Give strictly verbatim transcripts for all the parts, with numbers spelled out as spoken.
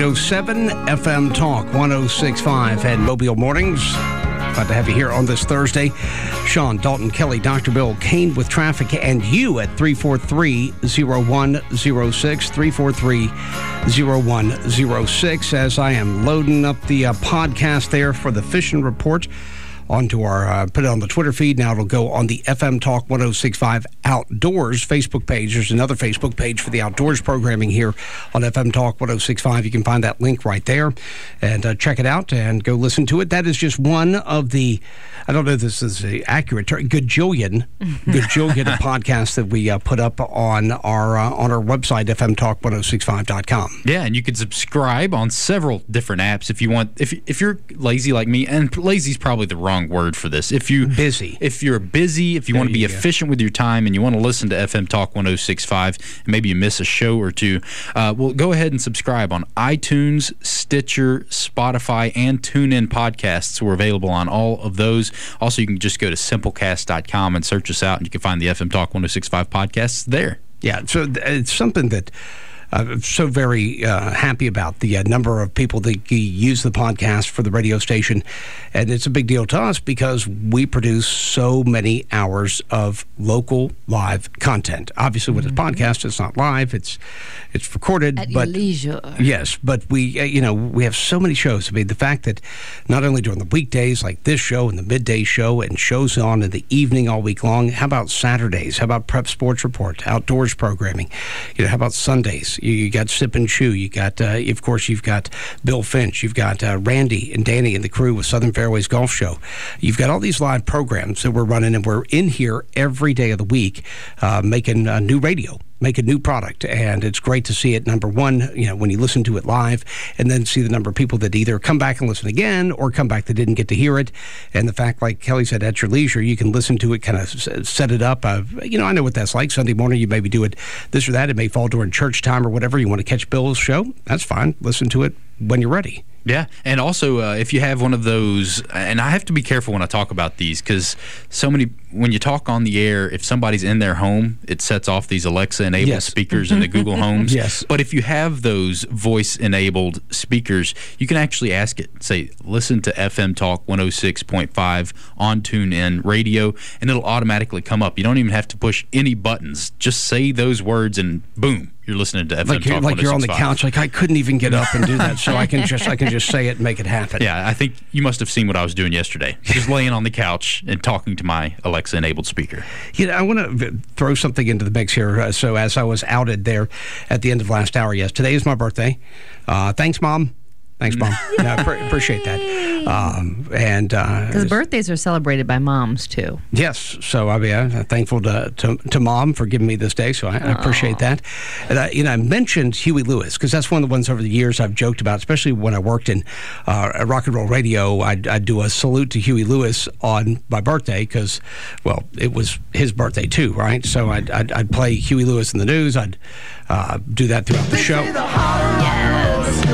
oh seven F M Talk one oh six point five and Mobile Mornings. Glad to have you here on this Thursday. Sean, Dalton, Kelly, Doctor Bill, Kane with traffic, and you at three four three, oh one oh six, three four three, oh one oh six, as I am loading up the uh, podcast there for the Fishing Report onto our, uh, put it on the Twitter feed. Now it'll go on the F M Talk one oh six point five Outdoors Facebook page. There's another Facebook page for the outdoors programming here on F M Talk one oh six point five. You can find that link right there and uh, check it out and go listen to it. That is just one of the, I don't know if this is the accurate term, gajillion, gajillion podcasts that we uh, put up on our uh, on our website, F M Talk one oh six point five dot com. Yeah, and you can subscribe on several different apps if you want. If if you're lazy like me, and lazy's probably the wrong word for this. If you busy, if you're busy, if you there want to be you efficient go. with your time, and you want to listen to F M Talk one oh six point five, and maybe you miss a show or two, uh, well, go ahead and subscribe on iTunes, Stitcher, Spotify, and TuneIn podcasts. We're available on all of those. Also, you can just go to simplecast dot com and search us out, and you can find the F M Talk one oh six point five podcasts there. Yeah, so it's something that I'm so very uh, happy about, the uh, number of people that use the podcast for the radio station. And it's a big deal to us because we produce so many hours of local live content. Obviously, with mm-hmm. this podcast, it's not live. It's it's recorded. At but, your leisure. Yes, but we, uh, you know, we have so many shows. I mean, the fact that not only during the weekdays like this show and the midday show and shows on in the evening all week long, how about Saturdays? How about Prep Sports Report, outdoors programming? You know, how about Sundays? You, you got Sip and Chew. You got, uh, of course, you've got Bill Finch. You've got uh, Randy and Danny and the crew with Southern Fairways Golf Show. You've got all these live programs that we're running, and we're in here every day of the week uh, making uh, new radio, make a new product, and it's great to see it. Number one, you know, when you listen to it live, and then see the number of people that either come back and listen again or come back that didn't get to hear it. And the fact, like Kelly said, at your leisure, you can listen to it, kind of set it up. Uh, you know, I know what that's like. Sunday morning, you maybe do it this or that. It may fall during church time or whatever. You want to catch Bill's show? That's fine. Listen to it when you're ready. Yeah, and also uh, if you have one of those, and I have to be careful when I talk about these because so many, when you talk on the air, if somebody's in their home, it sets off these Alexa-enabled yes. speakers in the Google Homes. Yes. But if you have those voice-enabled speakers, you can actually ask it, say, listen to F M Talk one oh six point five on TuneIn Radio, and it'll automatically come up. You don't even have to push any buttons. Just say those words and boom. You're listening to F M like Talk Like you're on the one oh six point five. couch, like I couldn't even get up and do that, so I can just I can just say it and make it happen. Yeah, I think you must have seen what I was doing yesterday. Just laying on the couch and talking to my Alexa-enabled speaker. You know, I want to throw something into the mix here. Uh, so as I was outed there at the end of last hour, yes, today is my birthday. Uh, thanks, Mom. Thanks, Mom. Yeah, I pre- appreciate that. Um, and because uh, birthdays are celebrated by moms too. Yes, so I mean, I'm thankful to, to to Mom for giving me this day. So I, I appreciate that. And I, you know, I mentioned Huey Lewis because that's one of the ones over the years I've joked about, especially when I worked in uh, rock and roll radio. I'd, I'd do a salute to Huey Lewis on my birthday because, well, it was his birthday too, right? So I'd I'd, I'd play Huey Lewis in the news. I'd uh, do that throughout the show. Yes.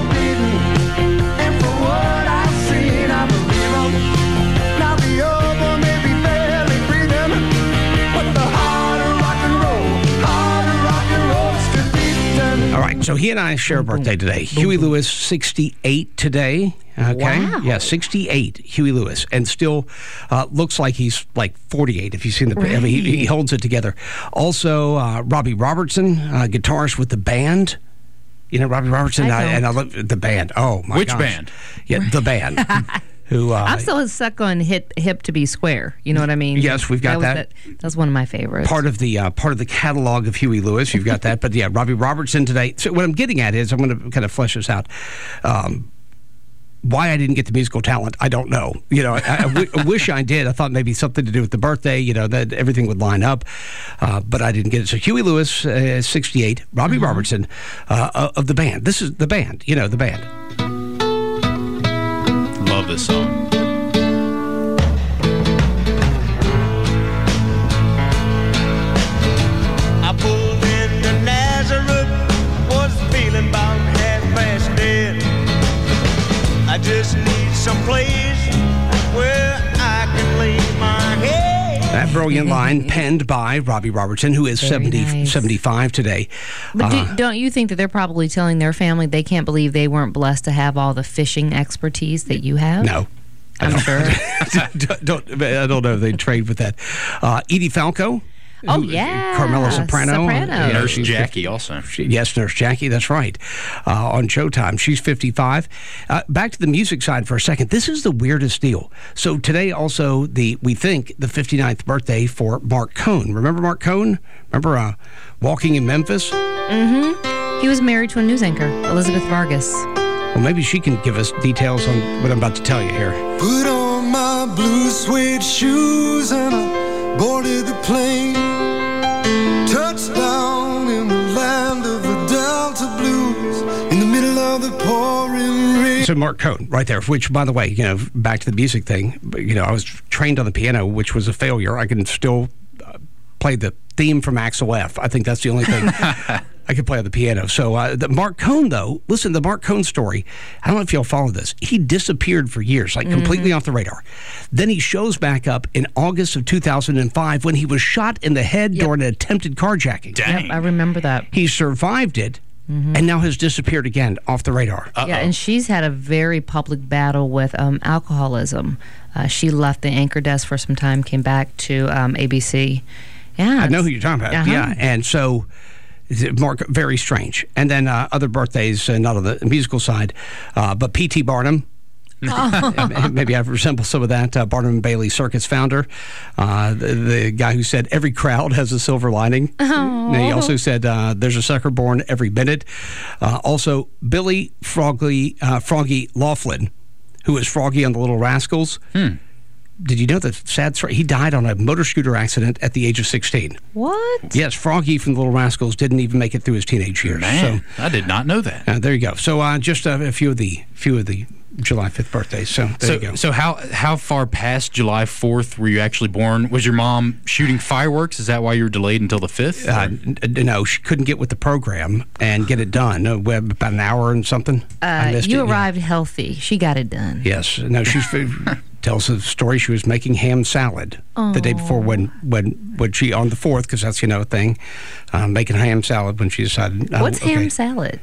So he and I share a birthday today. Huey Lewis, sixty-eight today. Okay. Wow. Yeah, sixty-eight, Huey Lewis. And still uh, looks like he's like forty-eight if you've seen the right. I mean, he, he holds it together. Also, uh, Robbie Robertson, uh, guitarist with the band. You know, Robbie Robertson, I I, and I love the band. Oh, my Which gosh. band? Yeah, the band. Who, uh, I'm still stuck on hip, hip to be square. You know what I mean? Yes, we've got that. that. that. That's one of my favorites. Part of the uh, part of the catalog of Huey Lewis. You've got that. But yeah, Robbie Robertson today. So what I'm getting at is, I'm going to kind of flesh this out. Um, why I didn't get the musical talent, I don't know. You know, I, I, w- I wish I did. I thought maybe something to do with the birthday, you know, that everything would line up. Uh, but I didn't get it. So Huey Lewis, uh, sixty-eight, Robbie mm-hmm. Robertson uh, of the band. This is the band, you know, the band. Love this song. I pulled into Nazareth, was feeling about half past dead. I just need some place where I can lay my head. That brilliant line penned by Robbie Robertson, who is seventy, nice. seventy-five today. But uh, do, don't you think that they're probably telling their family they can't believe they weren't blessed to have all the fishing expertise that you have? No. I'm sure. don't, don't, I don't know if they trade with that. Uh, Edie Falco. Oh, yeah. Carmela Soprano. Soprano. Yeah, Nurse Jackie also. She, yes, Nurse Jackie, that's right. Uh, on Showtime. She's fifty-five. Uh, back to the music side for a second. This is the weirdest deal. So today also, the we think, the fifty-ninth birthday for Marc Cohn. Remember Marc Cohn? Remember uh, Walking in Memphis? Mm-hmm. He was married to a news anchor, Elizabeth Vargas. Well, maybe she can give us details on what I'm about to tell you here. Put on my blue suede shoes and I boarded the plane. Touchdown in the land of the Delta Blues in the middle of the pouring rain. So Marc Cohn, right there, which, by the way, you know, back to the music thing, you know, I was trained on the piano, which was a failure. I can still uh, play the theme from Axel F. I think that's the only thing I could play on the piano. So uh, the Marc Cohn, though, listen, the Marc Cohn story, I don't know if y'all follow this. He disappeared for years, like mm-hmm. completely off the radar. Then he shows back up in August of two thousand five when he was shot in the head yep. during an attempted carjacking. Dang. Yep, I remember that. He survived it. Mm-hmm. And now has disappeared again off the radar. Uh-oh. Yeah, and she's had a very public battle with um, alcoholism. Uh, she left the anchor desk for some time, came back to um, A B C. Yeah, I know who you're talking about. Uh-huh. Yeah, and so Mark, very strange. And then uh, other birthdays, uh, not on the musical side, uh, but P T Barnum. Oh. Maybe I resemble some of that. Uh, Barnum and Bailey Circus founder, uh, the, the guy who said every crowd has a silver lining. Oh. And he also said uh, there's a sucker born every minute. Uh, also, Billy Froggy, uh, Froggy Laughlin, who was Froggy on the Little Rascals. Hmm. Did you know that sad story? He died on a motor scooter accident at the age of sixteen. What? Yes, Froggy from the Little Rascals didn't even make it through his teenage years. Man, so, I did not know that. Uh, there you go. So uh, just uh, a few of the few of the July fifth birthdays. So there so, you go. So how how far past July fourth were you actually born? Was your mom shooting fireworks? Is that why you were delayed until the fifth? Uh, n- no, she couldn't get with the program and get it done. Uh, we have about an hour and something. Uh, you it, arrived yeah. healthy. She got it done. Yes. No, she's tells a story. She was making ham salad Aww. the day before when when when she on the fourth, because that's you know a thing, uh, making ham salad when she decided. Uh, What's okay. ham salad?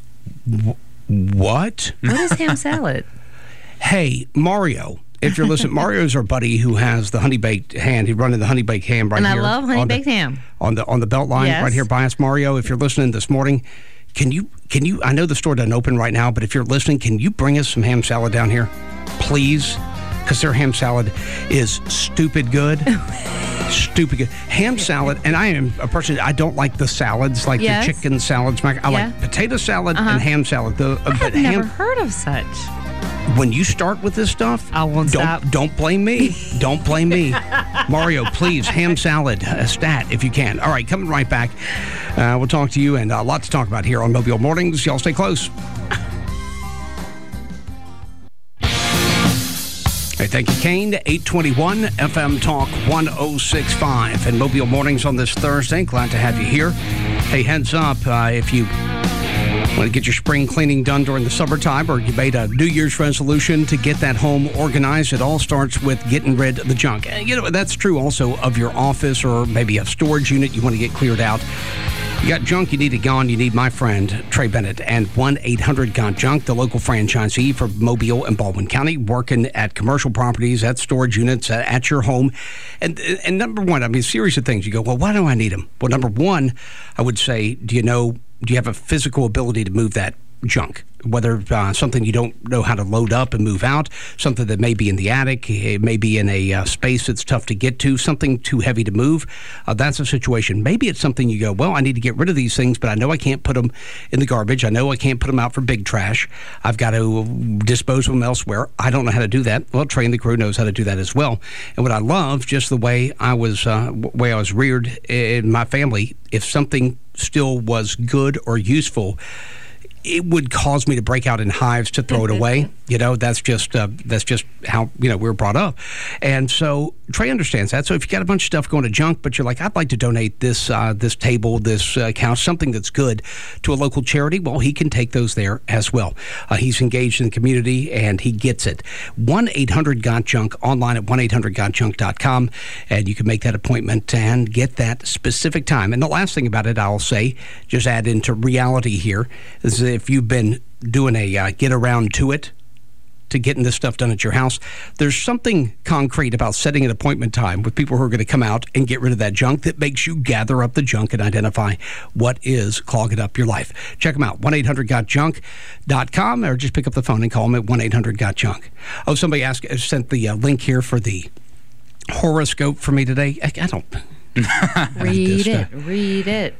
W- what? What is ham salad? Hey, Mario. If you're listening, Mario's our buddy who has the honey baked ham. He's running the honey baked ham right and here. And I love honey baked ham on the on the belt line yes. right here by us, Mario. If you're listening this morning, can you can you? I know the store doesn't open right now, but if you're listening, can you bring us some ham salad down here, please? Because their ham salad is stupid good. Stupid good. Ham salad, and I am a person, I don't like the salads, like yes. the chicken salads. I yeah. like potato salad uh-huh. and ham salad. The, uh, I have but never ham, heard of such. When you start with this stuff, I won't don't, stop. Don't blame me. Don't blame me. Mario, please, ham salad, a stat if you can. All right, coming right back. Uh, we'll talk to you, and a lot to talk about here on Mobile Mornings. Y'all stay close. Hey, thank you, Kane. eight twenty-one F M Talk one oh six point five and Mobile Mornings on this Thursday. Glad to have you here. Hey, heads up, uh, if you want to get your spring cleaning done during the summertime, or you made a New Year's resolution to get that home organized, it all starts with getting rid of the junk. And, you know, that's true also of your office or maybe a storage unit you want to get cleared out. You got junk, you need it gone, you need my friend Trey Bennett and one eight hundred got junk, the local franchisee for Mobile and Baldwin County, working at commercial properties, at storage units, at your home. And and number one, I mean, a series of things. You go, well, why do I need them? Well, number one, I would say, do you know, do you have a physical ability to move that junk? Whether uh, something you don't know how to load up and move out, something that may be in the attic, it may be in a uh, space that's tough to get to, something too heavy to move, uh, that's a situation. Maybe it's something you go, well, I need to get rid of these things, but I know I can't put them in the garbage. I know I can't put them out for big trash. I've got to dispose of them elsewhere. I don't know how to do that. Well, Trey and the crew knows how to do that as well. And what I love, just the way I was, uh, way I was reared in my family, if something still was good or useful, it would cause me to break out in hives to throw it away. You know, that's just uh, that's just how, you know, we were brought up. And so Trey understands that. So if you got a bunch of stuff going to junk, but you're like, I'd like to donate this uh, this table, this uh, couch, something that's good to a local charity, well, he can take those there as well. Uh, he's engaged in the community, and he gets it. one eight hundred got junk, online at one eight hundred got junk dot com, and you can make that appointment and get that specific time. And the last thing about it, I'll say, just add into reality here, is if you've been doing a uh, get around to it, to getting this stuff done at your house, there's something concrete about setting an appointment time with people who are going to come out and get rid of that junk that makes you gather up the junk and identify what is clogging up your life. Check them out, one eight hundred got junk dot com, or just pick up the phone and call them at one eight hundred got junk. Oh, somebody asked, sent the uh, link here for the horoscope for me today. I, I don't... read it, read it.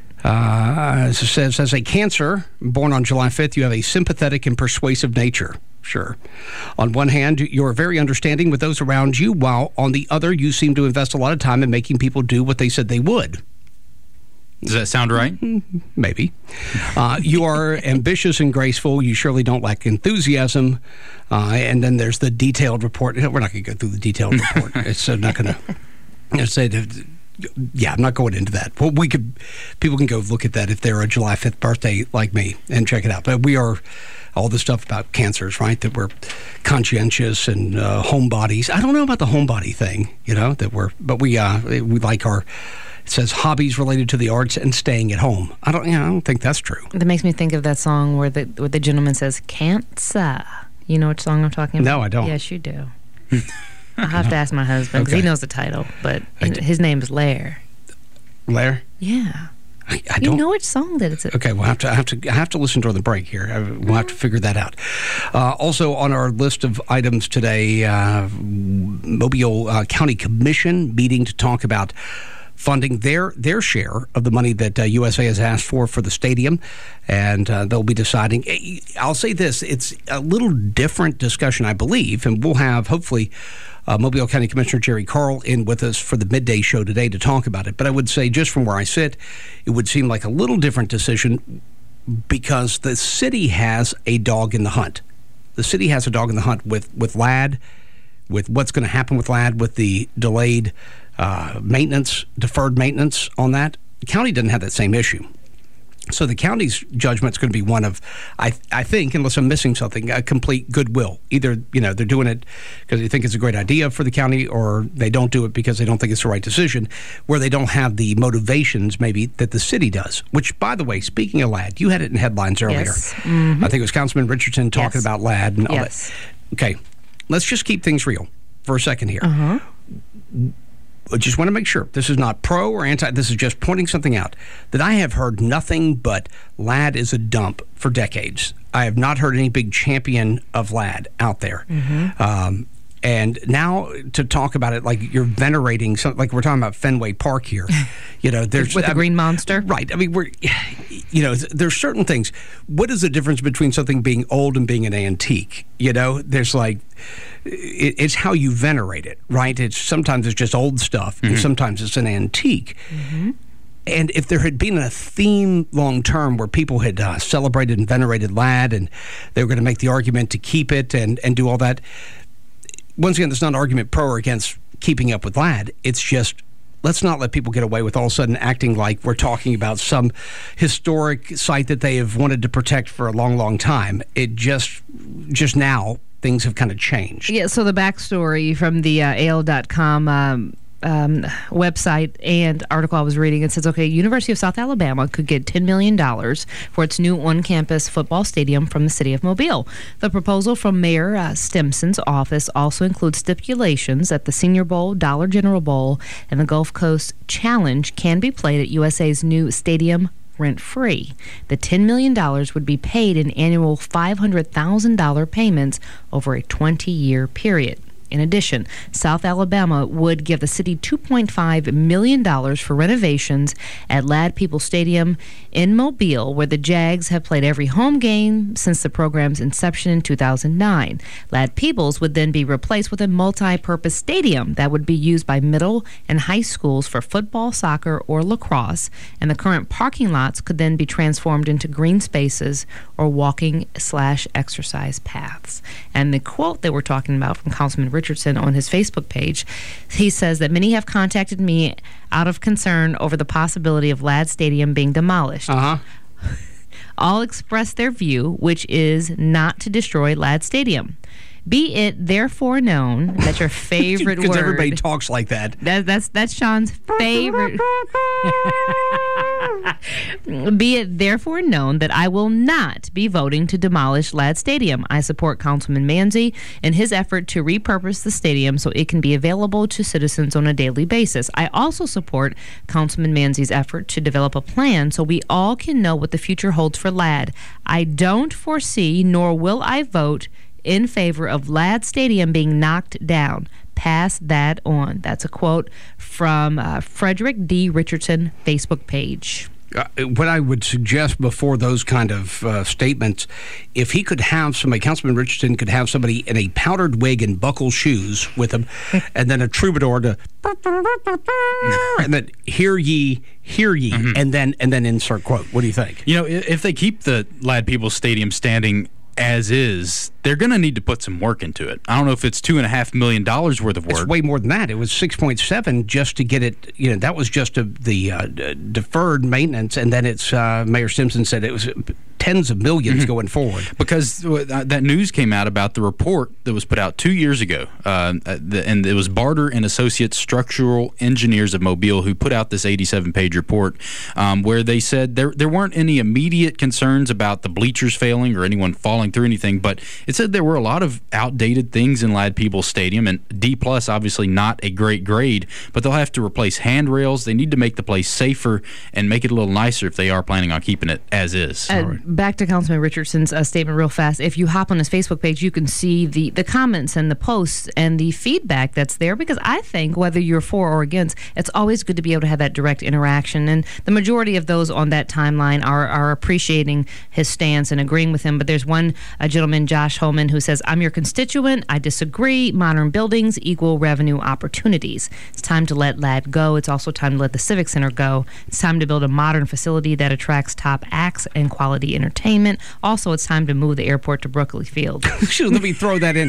Uh, it says, as a Cancer, born on July fifth, you have a sympathetic and persuasive nature. Sure. On one hand, you're very understanding with those around you, while on the other, you seem to invest a lot of time in making people do what they said they would. Does that sound right? Maybe. Uh, you are ambitious and graceful. You surely don't lack enthusiasm. Uh, and then there's the detailed report. We're not going to go through the detailed report. It's uh, not going to say that. Yeah, I'm not going into that. Well, we could, people can go look at that if they're a July fifth birthday like me and check it out. But we are all the stuff about cancers, right? That we're conscientious and uh, homebodies. I don't know about the homebody thing, you know, that we're, but we uh, we like our, it says hobbies related to the arts and staying at home. I don't, you know, I don't think that's true. That makes me think of that song where the where the gentleman says, "Cancer." You know which song I'm talking about? No, I don't. Yes, you do. I'll have to ask my husband because okay. he knows the title, but his name is Lair. Lair? Yeah. I, I you don't know which song that it's. A- okay, we'll have to. I have to. I have to listen during the break here. We'll have to figure that out. Uh, also on our list of items today, uh, Mobile uh, County Commission meeting to talk about funding their their share of the money that uh, U S A has asked for for the stadium, and uh, they'll be deciding. I'll say this: it's a little different discussion, I believe, and we'll have hopefully. Uh, Mobile County Commissioner Jerry Carl in with us for the midday show today to talk about it. But I would say, just from where I sit, it would seem like a little different decision because the city has a dog in the hunt. The city has a dog in the hunt with, with LAD, with what's going to happen with LAD, with the delayed uh, maintenance, deferred maintenance on that. The county doesn't have that same issue. So the county's judgment is going to be one of, I I think, unless I'm missing something, a complete goodwill. Either, you know, they're doing it because they think it's a great idea for the county, or they don't do it because they don't think it's the right decision, where they don't have the motivations maybe that the city does. Which, by the way, speaking of LAD, you had it in headlines earlier. Yes. Mm-hmm. I think it was Councilman Richardson talking yes. about LAD and all yes. that. Okay, let's just keep things real for a second here. Uh-huh. I just want to make sure this is not pro or anti. This is just pointing something out that I have heard nothing but LAD is a dump for decades. I have not heard any big champion of LAD out there. Mm-hmm. Um, and now to talk about it like you're venerating something, like we're talking about Fenway Park here. You know, there's with the I green mean, monster, right? I mean, we're, you know, there's certain things. What is the difference between something being old and being an antique? You know, there's like. It's how you venerate it, right? It's sometimes it's just old stuff, mm-hmm. and sometimes it's an antique. Mm-hmm. And if there had been a theme long term where people had uh, celebrated and venerated LAD, and they were going to make the argument to keep it and, and do all that, once again, there's not an argument pro or against keeping up with LAD. It's just let's not let people get away with all of a sudden acting like we're talking about some historic site that they have wanted to protect for a long, long time. It just just now. Things have kind of changed. Yeah, so the backstory from the uh, A L dot com um, um, website and article I was reading, it says, okay, University of South Alabama could get ten million dollars for its new on-campus football stadium from the city of Mobile. The proposal from Mayor uh, Stimson's office also includes stipulations that the Senior Bowl, Dollar General Bowl, and the Gulf Coast Challenge can be played at U S A's new stadium rent-free. The ten million dollars would be paid in annual five hundred thousand dollars payments over a twenty-year period. In addition, South Alabama would give the city two point five million dollars for renovations at Ladd Peoples Stadium in Mobile, where the Jags have played every home game since the program's inception in two thousand nine. Ladd Peoples would then be replaced with a multi-purpose stadium that would be used by middle and high schools for football, soccer, or lacrosse, and the current parking lots could then be transformed into green spaces or walking slash exercise paths. And the quote that we're talking about from Councilman Richardson on his Facebook page, he says that many have contacted me out of concern over the possibility of Ladd Stadium being demolished. Uh-huh. All express their view, which is not to destroy Ladd Stadium. Be it therefore known that your favorite word... Because everybody talks like that. that. That's that's Sean's favorite... Be it therefore known that I will not be voting to demolish Ladd Stadium. I support Councilman Manzi in his effort to repurpose the stadium so it can be available to citizens on a daily basis. I also support Councilman Manzi's effort to develop a plan so we all can know what the future holds for Ladd. I don't foresee, nor will I vote in favor of Ladd Stadium being knocked down. Pass that on. That's a quote from uh, Frederick D. Richardson Facebook page. Uh, what I would suggest before those kind of uh, statements, if he could have somebody, Councilman Richardson could have somebody in a powdered wig and buckle shoes with him, and then a troubadour to, and then hear ye, hear ye, mm-hmm. and then and then insert quote. What do you think? You know, if they keep the Ladd Peoples Stadium standing as is, they're going to need to put some work into it. I don't know if it's two and a half million dollars worth of work. It's way more than that. It was six point seven just to get it. You know, that was just a, the uh, d- deferred maintenance, and then it's uh, Mayor Simpson said it was tens of millions mm-hmm. going forward. Because that news came out about the report that was put out two years ago, uh, and it was Barter and Associates Structural Engineers of Mobile who put out this eighty-seven page report, um, where they said there there weren't any immediate concerns about the bleachers failing or anyone falling through anything, but it said there were a lot of outdated things in Ladd Peoples Stadium, and D plus obviously not a great grade, but they'll have to replace handrails. They need to make the place safer and make it a little nicer if they are planning on keeping it as is. Uh, back to Councilman Richardson's uh, statement real fast. If you hop on his Facebook page, you can see the, the comments and the posts and the feedback that's there, because I think whether you're for or against, it's always good to be able to have that direct interaction, and the majority of those on that timeline are, are appreciating his stance and agreeing with him. But there's one a gentleman, Josh Holman, who says, I'm your constituent. I disagree. Modern buildings equal revenue opportunities. It's time to let Ladd go. It's also time to let the Civic Center go. It's time to build a modern facility that attracts top acts and quality entertainment. Also, it's time to move the airport to Brooklyn Field. Let me throw that in.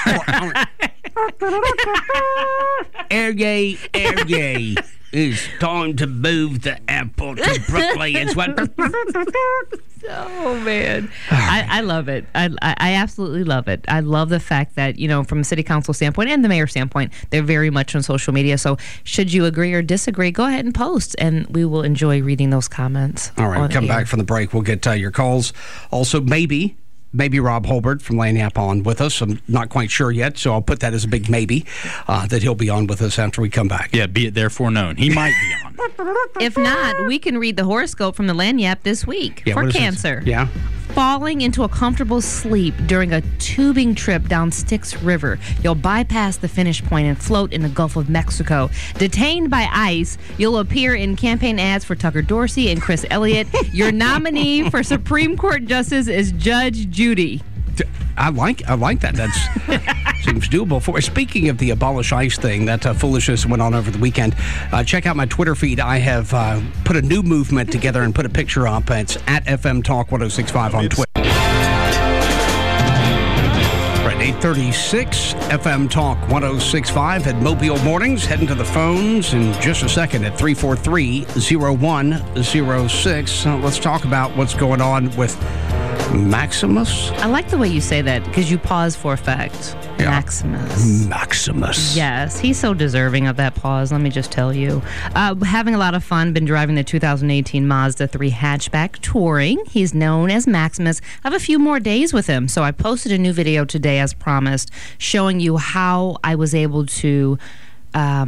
Air yay, air yay. It's time to move the airport to Brooklyn. It's what. Oh, man. I, I love it. I, I absolutely love it. I love the fact that, you know, from a city council standpoint and the mayor standpoint, they're very much on social media. So should you agree or disagree, go ahead and post, and we will enjoy reading those comments. All right, come back from the break. We'll get uh, your calls. Also, maybe... Maybe Rob Holbert from Lagniappe on with us. I'm not quite sure yet, so I'll put that as a big maybe, uh, that he'll be on with us after we come back. Yeah, be it therefore known. He might be on. If not, we can read the horoscope from the Lagniappe this week yeah, for Cancer. This? Yeah. Falling into a comfortable sleep during a tubing trip down Styx River. You'll bypass the finish point and float in the Gulf of Mexico. Detained by ICE, you'll appear in campaign ads for Tucker Dorsey and Chris Elliott. Your nominee for Supreme Court Justice is Judge Judy. I like I like that. That seems doable. For speaking of the abolish ICE thing, that uh, foolishness went on over the weekend. Uh, check out my Twitter feed. I have uh, put a new movement together and put a picture up. It's at F M Talk ten sixty-five on Twitter. Right, eight thirty-six F M Talk ten sixty-five at Mobile Mornings. Heading to the phones in just a second at three four three, zero one zero six. Uh, let's talk about what's going on with Maximus. I like the way you say that because you pause for effect. Yeah. Maximus. Maximus. Yes, he's so deserving of that pause, let me just tell you. Uh, having a lot of fun, been driving the two thousand eighteen Mazda three hatchback touring. He's known as Maximus. I have a few more days with him, so I posted a new video today as promised, showing you how I was able to... Um,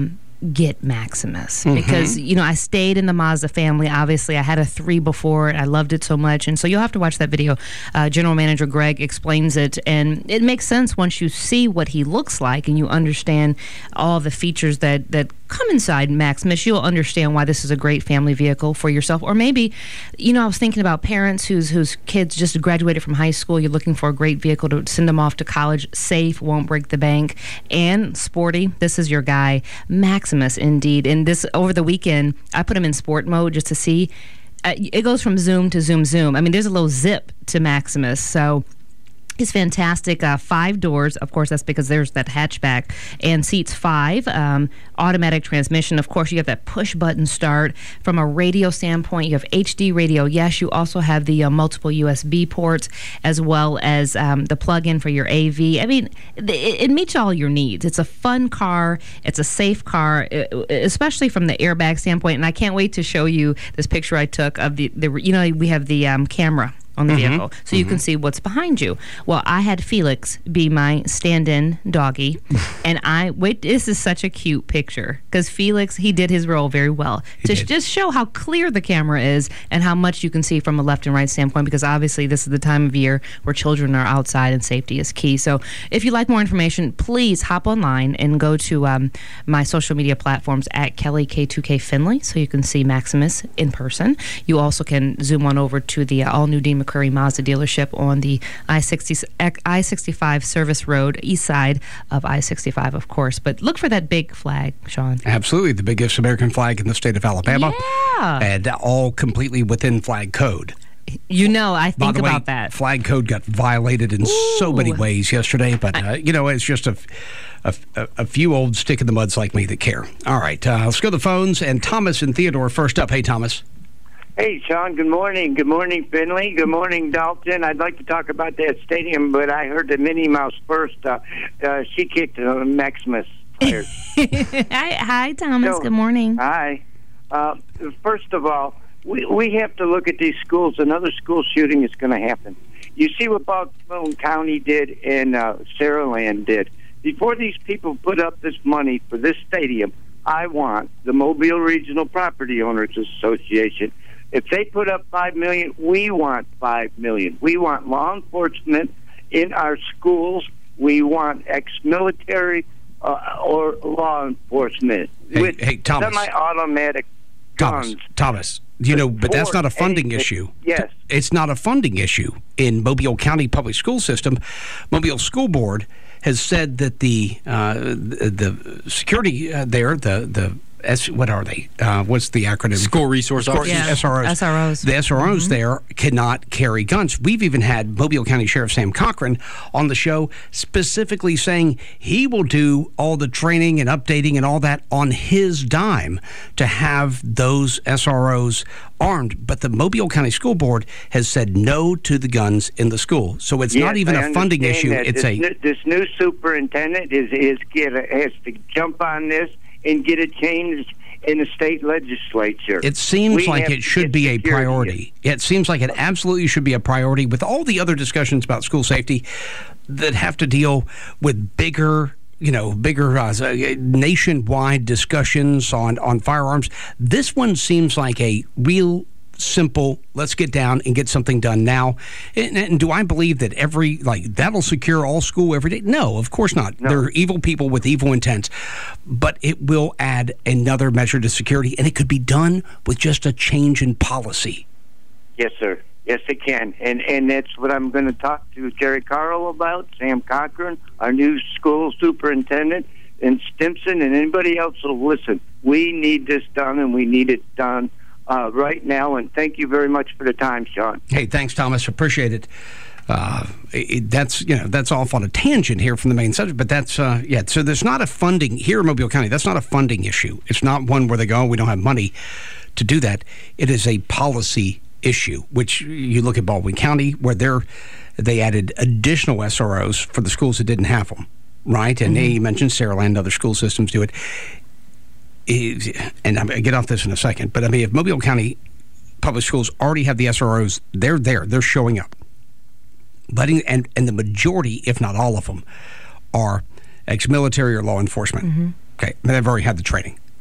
get Maximus. Mm-hmm. Because, you know, I stayed in the Mazda family. Obviously, I had a three before it. I loved it so much. And so you'll have to watch that video. Uh, General Manager Greg explains it. And it makes sense once you see what he looks like and you understand all the features that, that come inside Maximus. You'll understand why this is a great family vehicle for yourself. Or maybe, you know, I was thinking about parents whose, whose kids just graduated from high school. You're looking for a great vehicle to send them off to college. Safe, won't break the bank, and sporty. This is your guy, Maximus, indeed. And this, over the weekend, I put him in sport mode just to see. Uh, it goes from zoom to zoom, zoom. I mean, there's a little zip to Maximus, so it's fantastic. Uh, five doors. Of course, that's because there's that hatchback. And seats five. Um, automatic transmission. Of course, you have that push-button start. From a radio standpoint, you have H D radio. Yes, you also have the uh, multiple U S B ports, as well as um, the plug-in for your A V. I mean, it, it meets all your needs. It's a fun car. It's a safe car, especially from the airbag standpoint. And I can't wait to show you this picture I took of the, the you know, we have the um, camera on the mm-hmm. vehicle, so mm-hmm. you can see what's behind you. Well, I had Felix be my stand-in doggy, and I wait. This is such a cute picture because Felix, he did his role very well he to did. just show how clear the camera is and how much you can see from a left and right standpoint. Because obviously, this is the time of year where children are outside and safety is key. So, if you'd like more information, please hop online and go to um, my social media platforms at Kelly K two K Finley, so you can see Maximus in person. You also can zoom on over to the uh, all-new Dean McCurry Mazda dealership on the I sixty-five Service Road, east side of I sixty-five, of course. But look for that big flag, Sean. Absolutely. The biggest American flag in the state of Alabama. Yeah. And all completely within flag code. You know, I think By the about way, that. Flag code got violated in Ooh. so many ways yesterday, but, uh, you know, it's just a, a, a few old stick-in-the-muds like me that care. All right, uh, let's go to the phones. And Thomas and Theodore first up. Hey, Thomas. Hey, Sean, good morning. Good morning, Finley. Good morning, Dalton. I'd like to talk about that stadium, but I heard the Minnie Mouse first. Uh, uh, she kicked uh, Maximus. Fired. hi, hi, Thomas. So, good morning. Hi. Uh, first of all, we, we have to look at these schools. Another school shooting is going to happen. You see what Baldwin County did and uh, Saraland did. Before these people put up this money for this stadium, I want the Mobile Regional Property Owners Association. If they put up five million dollars, we want five million dollars. We want law enforcement in our schools. We want ex-military uh, or law enforcement hey, with hey, Thomas. semi-automatic Thomas, guns. Thomas, you know, but that's not a funding anything. issue. Yes. It's not a funding issue in Mobile County Public School System. Mobile School Board has said that the uh, the, the security uh, there, the the S, what are they? Uh, what's the acronym? School Resource Officers. Yeah. S R Os. S R Os. The S R Os mm-hmm. there cannot carry guns. We've even had Mobile County Sheriff Sam Cochran on the show specifically saying he will do all the training and updating and all that on his dime to have those S R Os armed. But the Mobile County School Board has said no to the guns in the school. So it's yes, not even I a funding issue. That. It's this a new, this new superintendent is is get a, has to jump on this and get it changed in the state legislature. It seems we like it should be a priority. It seems like it absolutely should be a priority with all the other discussions about school safety that have to deal with bigger, you know, bigger uh, nationwide discussions on, on firearms. This one seems like a real simple, let's get down and get something done now. And, and do I believe that every, like, that'll secure all school every day? No, of course not. No. There are evil people with evil intents. But it will add another measure to security, and it could be done with just a change in policy. Yes, sir. Yes, it can. And and that's what I'm going to talk to Jerry Carl about, Sam Cochran, our new school superintendent, and Stimson, and anybody else will listen. We need this done, and we need it done Uh, right now, and thank you very much for the time, Sean. Hey, thanks, Thomas. Appreciate it. Uh, it, that's you know that's off on a tangent here from the main subject, but that's uh, yeah. So there's not a funding here in Mobile County. That's not a funding issue. It's not one where they go, oh, we don't have money to do that. It is a policy issue. Which you look at Baldwin County, where they're they added additional S R Os for the schools that didn't have them, right? And mm-hmm. you mentioned Saraland, other school systems do it. And I'm going to get off this in a second, but I mean, if Mobile County Public Schools already have the S R Os, they're there, they're showing up. Letting, and, and the majority, if not all of them, are ex-military or law enforcement. Mm-hmm. Okay, they've already had the training.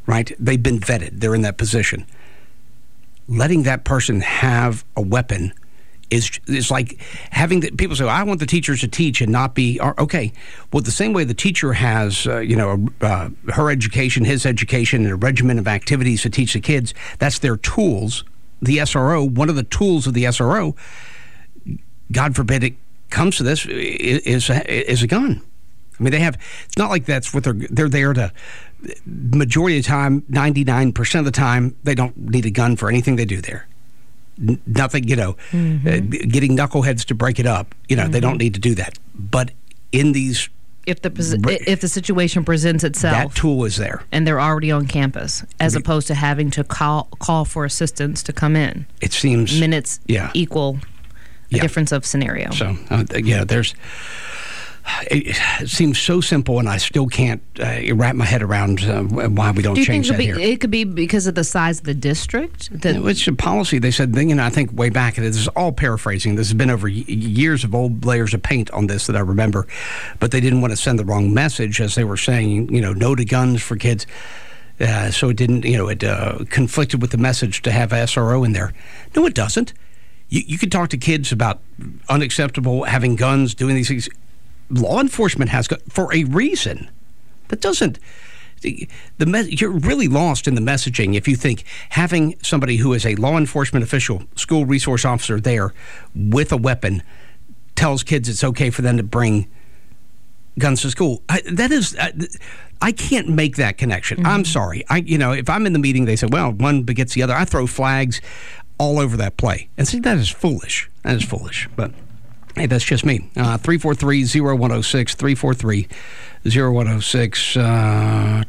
right? They've been vetted. They're in that position. Letting that person have a weapon is is like having the people say, I want the teachers to teach and not be, okay. Well, the same way the teacher has, uh, you know, uh, her education, his education, and a regimen of activities to teach the kids, that's their tools. The S R O, one of the tools of the S R O, God forbid it comes to this, is, is a gun. I mean, they have, it's not like that's what they're, they're there to, majority of the time, ninety-nine percent of the time, they don't need a gun for anything they do there. N- nothing, you know, mm-hmm. uh, getting knuckleheads to break it up, you know, mm-hmm. they don't need to do that. But in these... If the if the situation presents itself, that tool is there, and they're already on campus, as opposed to having to call call for assistance to come in. It seems minutes yeah. equal a yeah. difference of scenario. So uh, yeah, there's. It, it seems so simple, and I still can't uh, wrap my head around uh, why we don't Do you change think that it here. Be, it could be because of the size of the district? That it's a policy. They said, you know, I think way back, and this is all paraphrasing. This has been over years of old layers of paint on this that I remember, but they didn't want to send the wrong message, as they were saying, you know, no to guns for kids. Uh, so it didn't, you know, it uh, conflicted with the message to have S R O in there. No, it doesn't. You, you can talk to kids about unacceptable having guns, doing these things. Law enforcement has got for a reason. That doesn't. The, the you're really lost in the messaging if you think having somebody who is a law enforcement official, school resource officer there with a weapon tells kids it's okay for them to bring guns to school. I, that is, I, I can't make that connection. Mm-hmm. I'm sorry. I, you know, if I'm in the meeting, they say, well, one begets the other. I throw flags all over that play and see that is foolish. That is foolish, but. Hey, that's just me. Uh, three four three, zero one zero six, three four three, zero one zero six. Uh,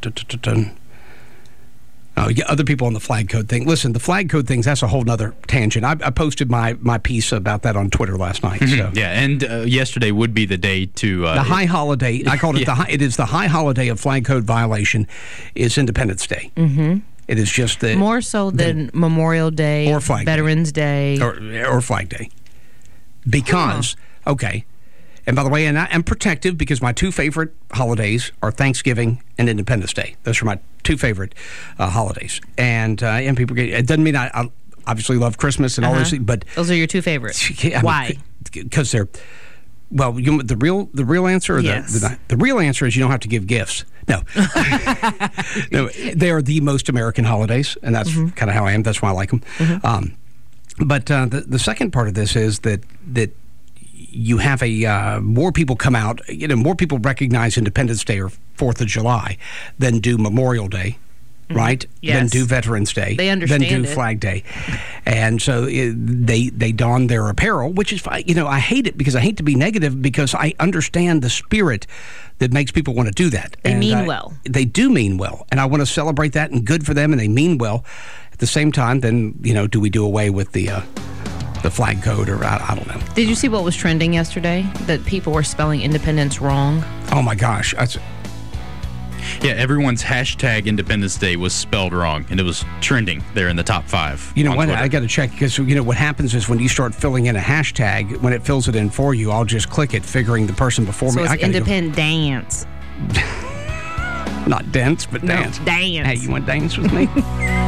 oh, yeah, other people on the flag code thing. Listen, the flag code things, that's a whole nother tangent. I, I posted my, my piece about that on Twitter last night. Mm-hmm. So. Yeah, and uh, yesterday would be the day to... Uh, the high holiday, I called it yeah. the high, it is the high holiday of flag code violation is Independence Day. Mm-hmm. It is just the... More so than the, Memorial Day, or Flag Veterans Day. Day. Or, or Flag Day. Because, huh. okay, and by the way, and I am protective because my two favorite holidays are Thanksgiving and Independence Day. Those are my two favorite uh, holidays. And uh, and people get, it doesn't mean I, I obviously love Christmas and uh-huh. all those things, but those are your two favorites. I Why? Because they're, well, you, the real the real answer, or yes. the, the the real answer is you don't have to give gifts. No, no, they are the most American holidays, and that's mm-hmm. kind of how I am. That's why I like them. Mm-hmm. Um, But uh, the the second part of this is that that you have a uh, more people come out. You know, more people recognize Independence Day or Fourth of July than do Memorial Day, mm-hmm. right? Yes. Than do Veterans Day. They understand Than do it. Flag Day, and so it, they they don their apparel, which is fine. You know, I hate it because I hate to be negative because I understand the spirit that makes people want to do that. They and mean I, well. They do mean well, and I want to celebrate that and good for them, and they mean well. At the same time, then, you know, do we do away with the uh, the flag code or I, I don't know. Did you see what was trending yesterday? That people were spelling independence wrong? Oh, my gosh. That's, yeah, everyone's hashtag Independence Day was spelled wrong, and it was trending there in the top five. You know what? Twitter. I got to check because, you know, what happens is when you start filling in a hashtag, when it fills it in for you, I'll just click it, figuring the person before so me. It's I independent dance. Not dance, but no, dance. Dance. Hey, you want to dance with me?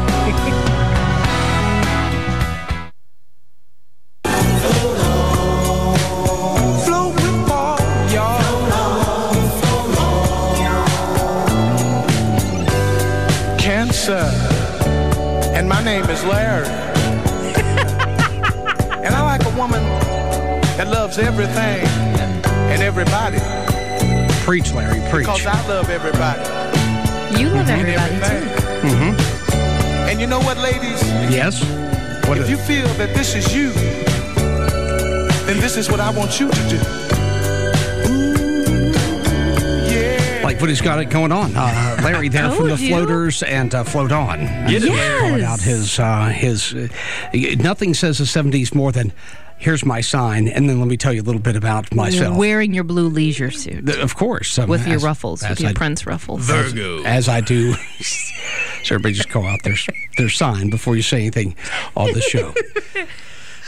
And my name is Larry. And I like a woman that loves everything and everybody. Preach, Larry, preach. Because I love everybody. You love and everybody, everything. too. Mm-hmm. And you know what, ladies? Yes? What if is you feel that this is you, then this is what I want you to do. Like what he's got it going on. Uh, Larry there from the you. Floaters and uh, Float On. Yes. Throwing out his, uh, his uh, nothing says the seventies more than here's my sign, and then let me tell you a little bit about myself. Wearing your blue leisure suit. The, of course. Um, with as, your ruffles, with your I, Prince ruffles. Virgo. As, as I do. So everybody just call out their, their sign before you say anything on the show.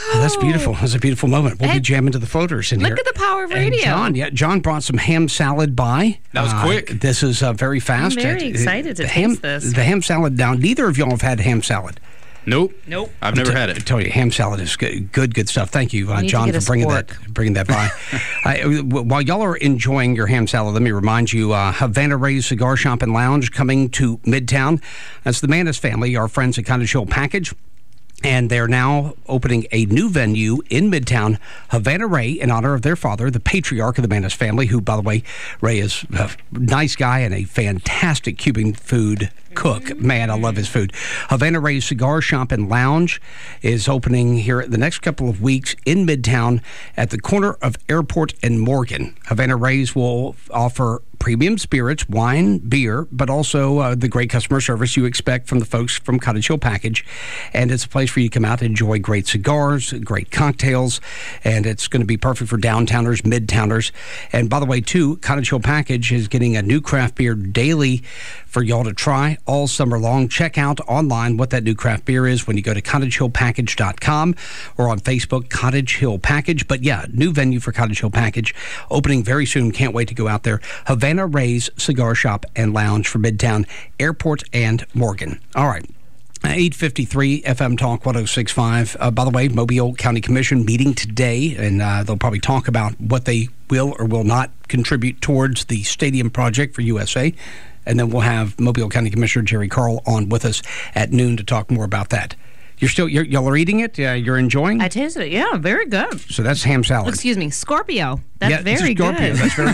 Oh, that's beautiful. That's a beautiful moment. We'll Hey, be jamming to the floaters in look here. at the power of And radio. John, yeah, John brought some ham salad by. That was Uh, quick. This is uh, very fast. I'm very Uh, excited to the taste ham, this. The ham salad. Now, neither of y'all have had ham salad. Nope. Nope. I've never I had I it. tell you, ham salad is good, good, good stuff. Thank you, uh, need to John, get for a bringing spork. that, bringing that by. I, w- while y'all are enjoying your ham salad, let me remind you, uh, Havana Ray's Cigar Shop and Lounge coming to Midtown. That's the Manis family, our friends at Cottage Hill Package. And they're now opening a new venue in Midtown, Havana Ray, in honor of their father, the patriarch of the Manis family, who, by the way, Ray is a nice guy and a fantastic Cuban food cook. Man, I love his food. Havana Ray's Cigar Shop and Lounge is opening here the next couple of weeks in Midtown at the corner of Airport and Morgan. Havana Ray's will offer premium spirits, wine, beer, but also uh, the great customer service you expect from the folks from Cottage Hill Package. And it's a place for you to come out and enjoy great cigars, great cocktails, and it's going to be perfect for downtowners, midtowners. And by the way, too, Cottage Hill Package is getting a new craft beer daily for y'all to try all summer long. Check out online what that new craft beer is when you go to cottage hill package dot com or on Facebook, Cottage Hill Package. But yeah, new venue for Cottage Hill Package, opening very soon. Can't wait to go out there. Havana Ray's Cigar Shop and Lounge for Midtown, Airport, and Morgan. All right. eight fifty-three F M Talk one oh six point five. Uh, by the way, Mobile County Commission meeting today, and uh, they'll probably talk about what they will or will not contribute towards the stadium project for U S A. And then we'll have Mobile County Commissioner Jerry Carl on with us at noon to talk more about that. You're still, you're, y'all are eating it? Uh, you're enjoying? I tasted it. Yeah, very good. So that's ham salad. Excuse me, Scorpio. That's yeah, very it's a Scorpio. good. That's very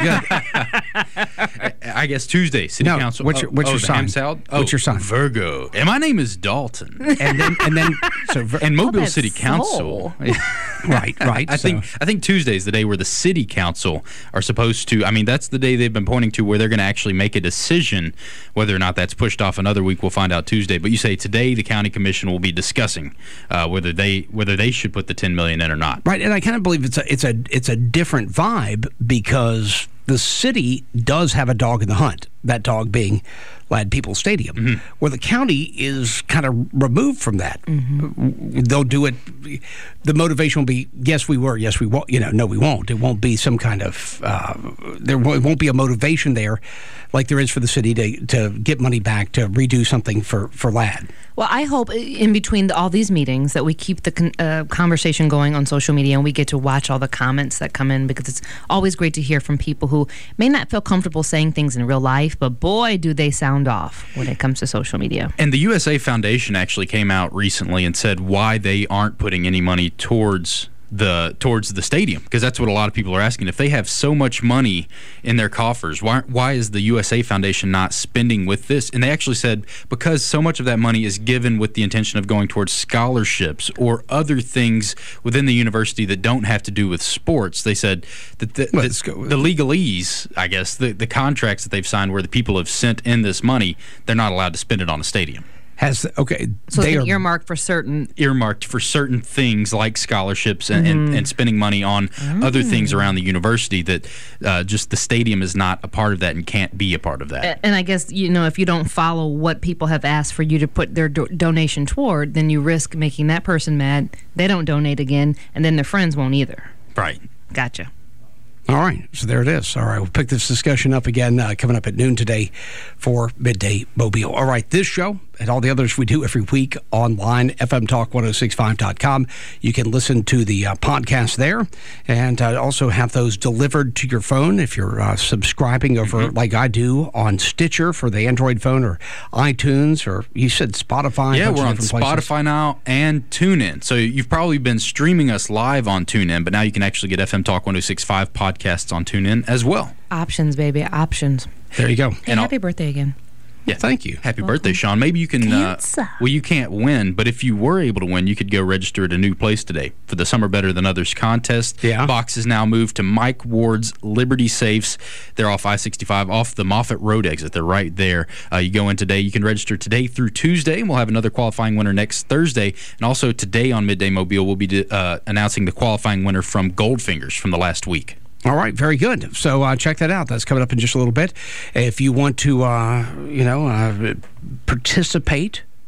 good. I guess Tuesday, City No, Council. what's your- what's oh, your the sign? ham salad? What's your sign? Virgo. And my name is Dalton. and then, and then, so And Mobile that's City soul. Council. right, right. I so. think I think Tuesday is the day where the City Council are supposed to. I mean, that's the day they've been pointing to where they're going to actually make a decision. Whether or not that's pushed off another week, we'll find out Tuesday. But you say today the County Commission will be discussing uh, whether they whether they should put the ten million in or not. Right, and I kind of believe it's a it's a it's a different vibe because the city does have a dog in the hunt. That dog being Lad Peoples Stadium, Mm-hmm. where the county is kind of removed from that. Mm-hmm. They'll do it. The motivation will be, yes, we were, yes, we won't. You know, no, we won't. It won't be some kind of uh, there won't, won't be a motivation there, like there is for the city to to get money back to redo something for for Lad. Well, I hope in between all these meetings that we keep the con- uh, conversation going on social media and we get to watch all the comments that come in, because it's always great to hear from people who may not feel comfortable saying things in real life, but boy, do they sound off when it comes to social media. And the U S A Foundation actually came out recently and said why they aren't putting any money towards the towards the stadium, because that's what a lot of people are asking. If they have so much money in their coffers, why why is the U S A Foundation not spending with this? And they actually said because so much of that money is given with the intention of going towards scholarships or other things within the university that don't have to do with sports. They said that the, Well, that let's go- the legalese, I guess, the, the contracts that they've signed where the people have sent in this money, they're not allowed to spend it on a stadium. Has okay? So they it's are an earmark for certain. Earmarked for certain things like scholarships and, Mm-hmm. and, and spending money on other things Mm. around the university that uh, just the stadium is not a part of that and can't be a part of that. A- And I guess, you know, if you don't follow what people have asked for you to put their do- donation toward, then you risk making that person mad. They don't donate again, and then their friends won't either. Right. Gotcha. All right, so there it is. All right, we'll pick this discussion up again uh, coming up at noon today for Midday Mobile. All right, this show and all the others we do every week online, f m talk ten sixty-five dot com. You can listen to the uh, podcast there and uh, also have those delivered to your phone if you're uh, subscribing over, mm-hmm. like I do, on Stitcher for the Android phone or iTunes, or you said Spotify. Yeah, a bunch we're of on different places. Spotify now and TuneIn. So you've probably been streaming us live on TuneIn, but now you can actually get F M Talk ten sixty-five podcasts on TuneIn as well. Options, baby, options. There you go. Hey, And happy I'll- birthday again. Yeah, thank you. Happy birthday, Sean. Maybe you can. Uh, Cancer. well, you can't win, but if you were able to win, you could go register at a new place today for the Summer Better Than Others contest. Yeah. Box is now moved to Mike Ward's Liberty Safes. They're off I sixty-five, off the Moffett Road exit. They're right there. Uh, you go in today. You can register today through Tuesday, and we'll have another qualifying winner next Thursday. And also today on Midday Mobile, we'll be uh, announcing the qualifying winner from Goldfingers from the last week. All right, very good. So uh, check that out. That's coming up in just a little bit. If you want to, uh, you know, uh, participate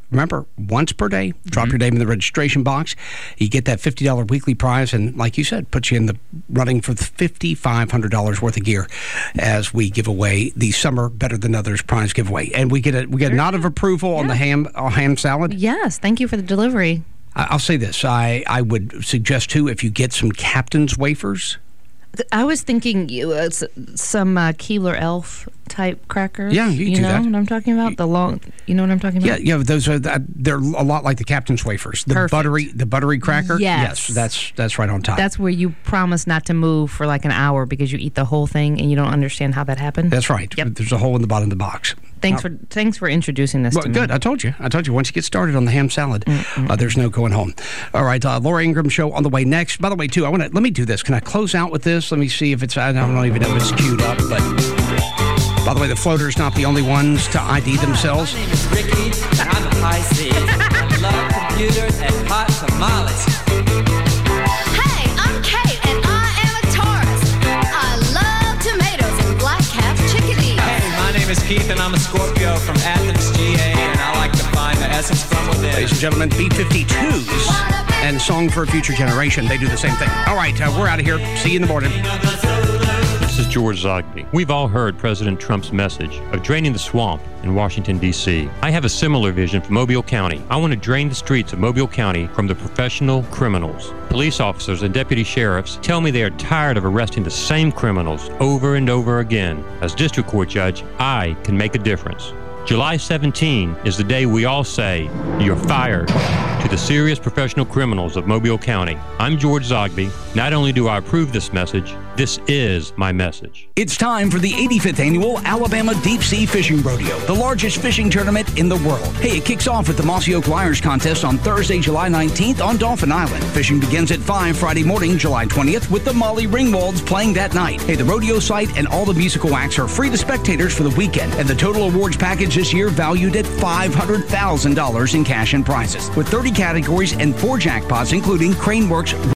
remember, once per day, drop mm-hmm. your name in the registration box. You get that fifty dollars weekly prize, and like you said, puts you in the running for the five thousand five hundred dollars worth of gear as we give away the Summer Better Than Others prize giveaway. And we get a, we get a nod of approval yeah. on the ham, uh, ham salad. Yes, thank you for the delivery. I, I'll say this. I, I would suggest, too, if you get some Captain's wafers. I was thinking uh, some uh, Keebler Elf type crackers. Yeah, you, you do know that. what I'm talking about? The long, you know what I'm talking about? Yeah, yeah. Those are they're a lot like the Captain's wafers. The Perfect. buttery, the buttery cracker. Yes. yes, that's that's right on top. That's where you promise not to move for like an hour because you eat the whole thing and you don't understand how that happened. That's right. Yep. There's a hole in the bottom of the box. Thanks uh, for thanks for introducing this well, to me. Good. I told you. I told you. Once you get started on the ham salad, uh, there's no going home. All right, uh, Laura Ingraham show on the way next. By the way, too, I want to let me do this. Can I close out with this? Let me see if it's. I don't even know if it's queued up, but. By the way, the floater's not the only ones to I D themselves. My name is Ricky, and I'm a Pisces. I love computers and hot tamales. Hey, I'm Kate, and I am a Taurus. I love tomatoes and black calf chickadee. Hey, my name is Keith, and I'm a Scorpio from Athens, G A, and I like to find the essence from within. Ladies and gentlemen, B fifty-twos and Song for a Future Generation. They do the same thing. All right, uh, we're out of here. See you in the morning. This is George Zogby. We've all heard President Trump's message of draining the swamp in Washington, D C I have a similar vision for Mobile County. I want to drain the streets of Mobile County from the professional criminals. Police officers and deputy sheriffs tell me they are tired of arresting the same criminals over and over again. As district court judge, I can make a difference. July seventeenth is the day we all say, you're fired, to the serious professional criminals of Mobile County. I'm George Zogby. Not only do I approve this message, this is my message. It's time for the eighty-fifth Annual Alabama Deep Sea Fishing Rodeo, the largest fishing tournament in the world. Hey, it kicks off with the Mossy Oak Liars Contest on Thursday, July nineteenth on Dolphin Island. Fishing begins at five Friday morning, July twentieth, with the Molly Ringwalds playing that night. Hey, the rodeo site and all the musical acts are free to spectators for the weekend, and the total awards package this year valued at five hundred thousand dollars in cash and prizes, with thirty categories and four jackpots, including Craneworks